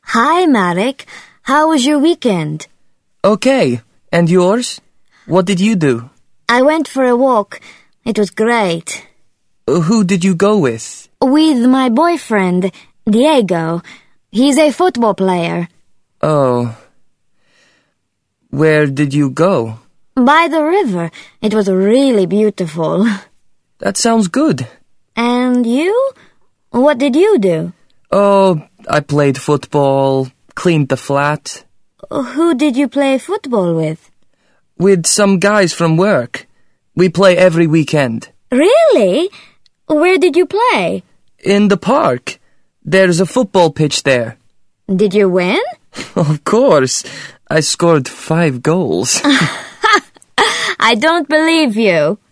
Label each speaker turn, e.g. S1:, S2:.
S1: Hi, Marek. How was your weekend?
S2: Okay. And yours? What did you do?
S1: I went for a walk. It was great.
S2: Who did you go with?
S1: With my boyfriend, Diego. He's a football player.
S2: Oh. Where did you go?
S1: By the river. It was really beautiful.
S2: That sounds good.
S1: And you? What did you do?
S2: Oh, I played football, cleaned the flat.
S1: Who did you play football with?
S2: With some guys from work. We play every weekend.
S1: Really? Where did you play?
S2: In the park. There's a football pitch there.
S1: Did you win?
S2: Of course. I scored 5 goals.
S1: I don't believe you.